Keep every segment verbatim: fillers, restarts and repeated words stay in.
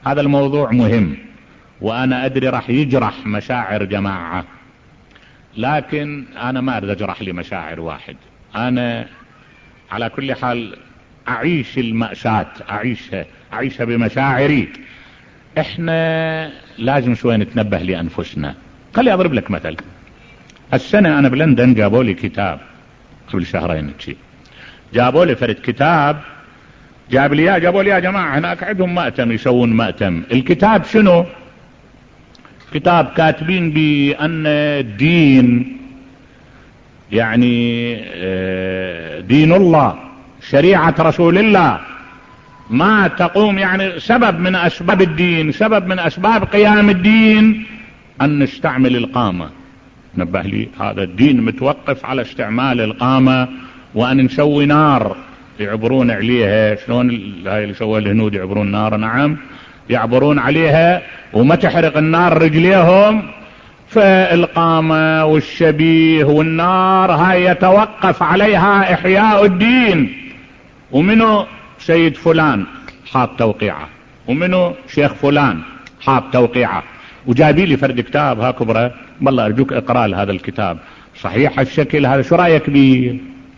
هذا الموضوع مهم، وانا ادري راح يجرح مشاعر جماعة، لكن انا ما اريد اجرح لي مشاعر واحد. انا على كل حال اعيش المأساة، اعيشها اعيشها بمشاعري. احنا لازم شوي نتنبه لانفسنا. خلي اضرب لك مثل. السنة انا بلندن جابوا لي كتاب قبل شهرين شيء، جابوا لي فرد كتاب، جاب لي جابوا لي يا جماعة هناك عندهم مأتم يسوون مأتم. الكتاب شنو؟ كتاب كاتبين بأن الدين يعني دين الله، شريعة رسول الله، ما تقوم يعني سبب من أسباب الدين، سبب من أسباب قيام الدين أن نستعمل القامة. نبه لي هذا الدين متوقف على استعمال القامة، وأن نسوي نار يعبرون عليها. شلون هاي اللي سووها الهنود يعبرون نار؟ نعم يعبرون عليها وما تحرق النار رجليهم. فالقامة والشبيه والنار هاي يتوقف عليها إحياء الدين. ومنه سيد فلان حاط توقيعه، ومنه شيخ فلان حاط توقيعه، وجايبي لي فرد كتاب ها كبره، والله ارجوك اقرا هذا الكتاب صحيح الشكل هذا، شو رايك بيه؟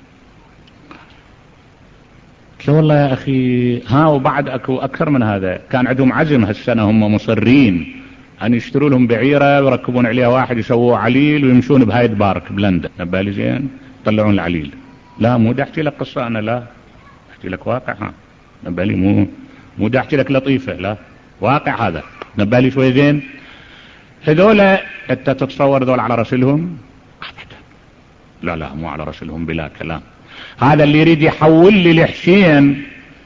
قلت له والله يا اخي ها، وبعد اكو اكثر من هذا. كان عندهم عزم هالسنه، هم مصرين ان يشتروا لهم بعيره ويركبون عليها واحد يسووه عليل ويمشون بهايد بارك بلندن. نبالي زين يطلعون العليل. لا مو دا احكي لك قصه انا، لا احكي لك واقع. ها نبالي مو مو دا احكي لك لطيفه، لا واقع هذا. نبالي شوي زين. هذول انت تتصور ذول على رسلهم؟ ابدا، لا لا مو على رسلهم بلا كلام. هذا اللي يريد يحول لي الحسين،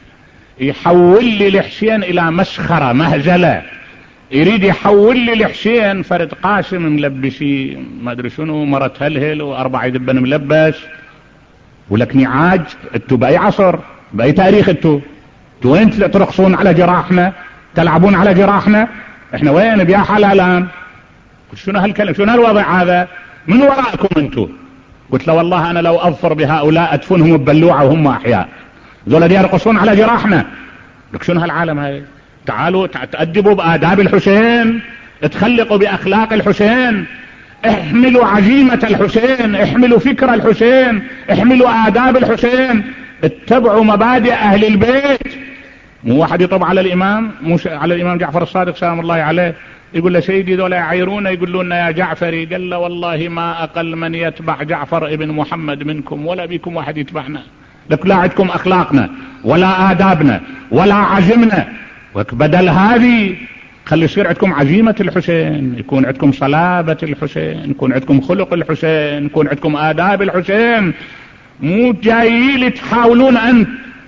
يحول لي الحسين الى مسخرة مهزلة، يريد يحول لي الحسين فرد قاسم ملبسي ما ادري شنو، مرة هلهل واربع يدبن ملبس، ولك نعاج. انتو باي عصر باي تاريخ؟ انتو انتو وين ترقصون على جراحنا، تلعبون على جراحنا؟ احنا وين بيا حال الان؟ شنو هالكلام، شنو هالوضع هذا؟ من وراءكم انتو؟ قلت له والله انا لو اظفر بهؤلاء ادفنهم ببلوعة وهم احياء، ذولا دي يرقصون على جراحنا. لك شنو هالعالم هاي؟ تعالوا تأدبوا بآداب الحسين، تخلقوا باخلاق الحسين، احملوا عزيمة الحسين، احملوا فكر الحسين، احملوا آداب الحسين، اتبعوا مبادئ اهل البيت. مو واحد يطب على الامام، مو على الامام جعفر الصادق سلام الله عليه، يقول له سيدي ذولا يعيرون يقولون لنا يا جعفري، قال له والله ما اقل من يتبع جعفر ابن محمد منكم، ولا بيكم واحد يتبعنا. لك لا عندكم اخلاقنا ولا آدابنا ولا عزمنا. وبدل هذه خلي يصير عندكم عزيمة الحسين، يكون عندكم صلابة الحسين، يكون عندكم خلق الحسين، يكون عندكم آداب الحسين. مو جايين تحاولون ان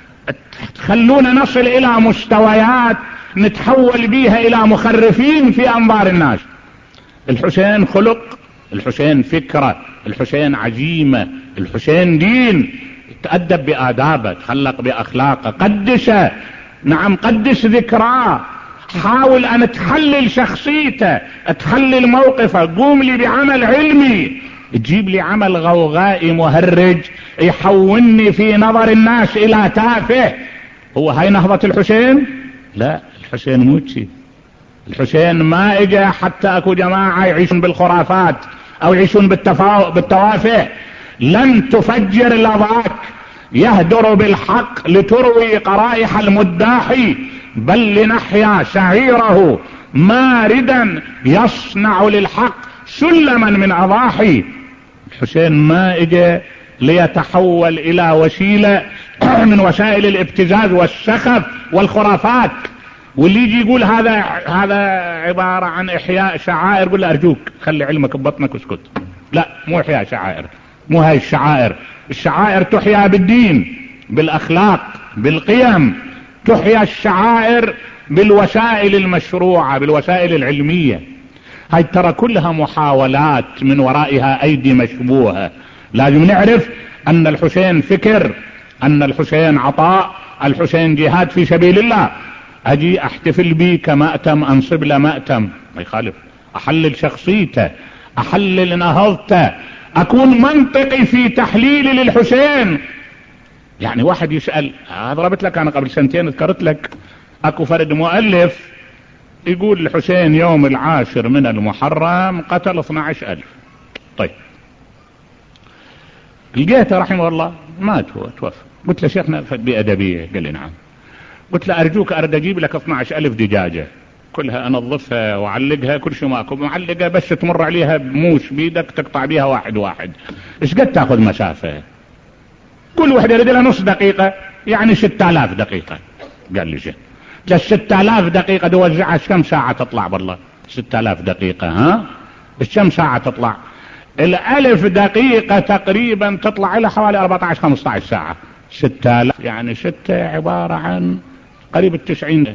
تخلونا نصل الى مستويات نتحول بيها الى مخرفين في انظار الناس. الحسين خلق، الحسين فكرة، الحسين عزيمة، الحسين دين. تأدب بآدابه، تخلق بأخلاقه، قدسه، نعم قدس ذكراه، حاول ان تحلل شخصيته، تحلل موقفه، قوم لي بعمل علمي، تجيب لي عمل غوغائي مهرج يحولني في نظر الناس الى تافه. هو هاي نهضة الحسين؟ لا، الحسين موتشي. الحسين ما اجا حتى اكو جماعة يعيشون بالخرافات او يعيشون بالتفا... بالتوافه. لن تفجر لظاك يهدر بالحق لتروي قرائح المداحي، بل لنحيا شعيره ماردا يصنع للحق سلما من اضاحي. الحسين ما اجا ليتحول الى وسيلة من وسائل الابتزاز والسخف والخرافات. واللي يجي يقول هذا هذا عبارة عن احياء شعائر، قل له ارجوك خلي علمك ببطنك واسكت. لا مو احياء شعائر، مو هاي الشعائر. الشعائر تحيا بالدين، بالاخلاق، بالقيم. تحيا الشعائر بالوسائل المشروعة، بالوسائل العلمية. هاي ترى كلها محاولات من ورائها ايدي مشبوهة. لازم نعرف ان الحسين فكر، ان الحسين عطاء، الحسين جهاد في سبيل الله. اجي احتفل بي كمأتم، انصب له مأتم، ما يخالف. احلل شخصيته، احلل نهضته، اكون منطقي في تحليلي للحسين. يعني واحد يسأل، ضربت لك انا قبل سنتين ذكرت لك اكو فرد مؤلف يقول الحسين يوم العاشر من المحرم قتل اثني عشر ألف. طيب لقيته رحمه الله مات هو توفى. قلت له شيخنا بأدبية، قال لي نعم. قلت له أرجوك أرد أجيب لك اثني عشر ألف دجاجة كلها أنظفها وأعلقها كل شيء ماكو معلقة، بس تمر عليها بموش بيدك تقطع بيها واحد واحد، إيش قد تأخذ مسافة؟ كل واحدة يريد لها نص دقيقة، يعني ستة آلاف دقيقة. قال لي شيء لا ستة آلاف دقيقة توزعها كم ساعة تطلع؟ بالله ستة آلاف دقيقة ها كم ساعة تطلع؟ الألف دقيقة تقريبا تطلع إلى حوالي أربعة عشر خمسة عشر ساعة. ستة آلاف يعني ستة عبارة عن قريب التسعين.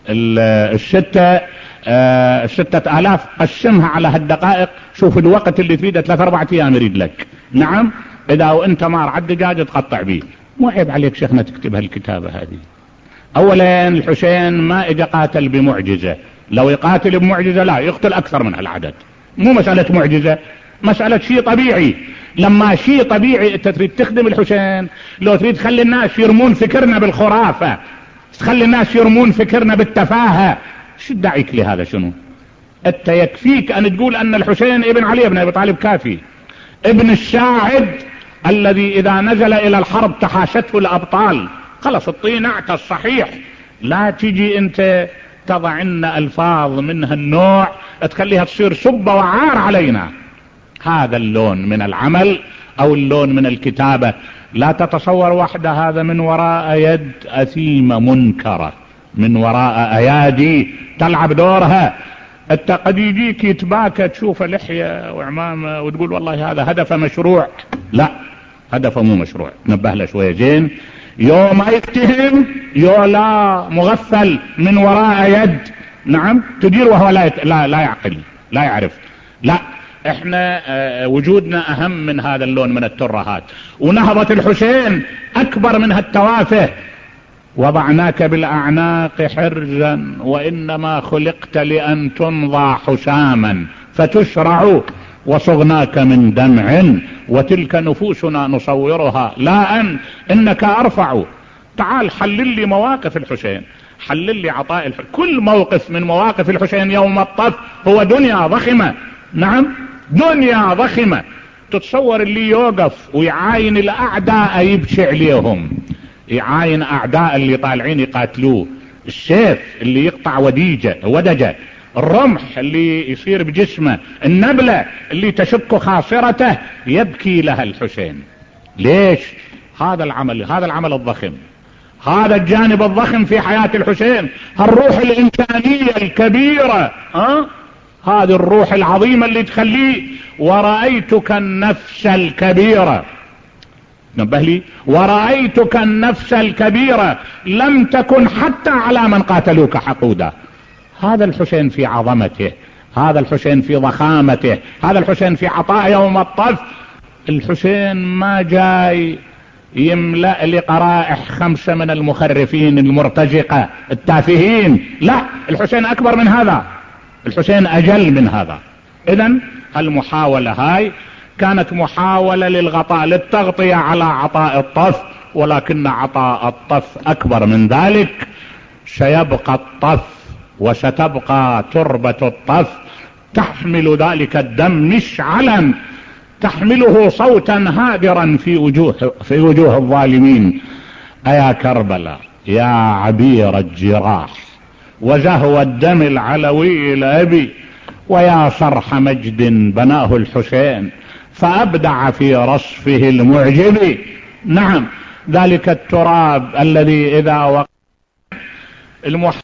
الستة آه ستة آلاف قسمها على هالدقائق، شوف الوقت اللي تريده ثلاث أربعة أيام يريد لك. نعم إذا وأنت مار على الدجاجة تقطع بيه. مو عيب عليك شيخنا تكتب هالكتابة هذه؟ أولا الحسين ما إجا قاتل بمعجزة، لو يقاتل بمعجزة لا يقتل أكثر من هالعدد. مو مسألة معجزة، مسألة شيء طبيعي. لما شيء طبيعي انت تريد تخدم الحسين، لو تريد تخلي الناس يرمون فكرنا بالخرافة، تخلي الناس يرمون فكرنا بالتفاهة، شو داعيك لهذا؟ شنو انت يكفيك ان تقول ان الحسين ابن علي بن ابي طالب كافي، ابن الساعد الذي اذا نزل الى الحرب تحاشته الابطال. خلص الطين اعتى الصحيح. لا تجي انت تضع لنا الفاظ من هالنوع تخليها تصير سبة وعار علينا. هذا اللون من العمل او اللون من الكتابة لا تتصور وحده، هذا من وراء يد اثيمة منكرة، من وراء ايادي تلعب دورها. انت قد يجيك يتباكى تشوف لحية وعمامة وتقول والله هذا هدفه مشروع. لا، هدفه مو مشروع، نبه له شوية زين. يوم ما يتهم يو لا مغفل من وراء يد نعم تدير وهو لا, يت... لا لا يعقل لا يعرف. لا، احنا اه وجودنا اهم من هذا اللون من الترهات. ونهضة الحسين اكبر من هالتوافه. وضعناك بالاعناق حرزا وانما خلقت لان تنضى حساما فتشرع، وصغناك من دمع وتلك نفوسنا نصورها لا ان انك ارفع. تعال حلل لي مواقف الحسين، حلل لي عطاء الحسين. كل موقف من مواقف الحسين يوم الطف هو دنيا ضخمة. نعم دنيا ضخمة. تتصور اللي يوقف ويعاين الاعداء يبكي عليهم، يعاين اعداء اللي طالعين يقاتلوه، السيف اللي يقطع وديجة ودجة، الرمح اللي يصير بجسمه، النبلة اللي تشك خاصرته، يبكي لها الحسين. ليش؟ هذا العمل، هذا العمل الضخم، هذا الجانب الضخم في حياة الحسين، الروح الإنسانية الكبيرة. ها؟ هذه الروح العظيمة اللي تخليه ورأيتك النفس الكبيرة. نبه لي، ورأيتك النفس الكبيرة لم تكن حتى على من قاتلوك حقودا. هذا الحسين في عظمته، هذا الحسين في ضخامته، هذا الحسين في عطاء يوم الطف. الحسين ما جاي يملأ لقرائح خمسة من المخرفين المرتزقة التافهين. لا، الحسين اكبر من هذا، الحسين اجل من هذا. اذن المحاولة هاي كانت محاولة للغطاء، للتغطية على عطاء الطف، ولكن عطاء الطف اكبر من ذلك. سيبقى الطف وستبقى تربة الطف تحمل ذلك الدم مشعلا، تحمله صوتا هادرا في وجوه في وجوه الظالمين. ايا كربلاء يا عبير الجراح وزهو الدم العلوي الابي، ويا صرح مجد بناه الحسين فابدع في رصفه المعجب. نعم ذلك التراب الذي اذا وقع المح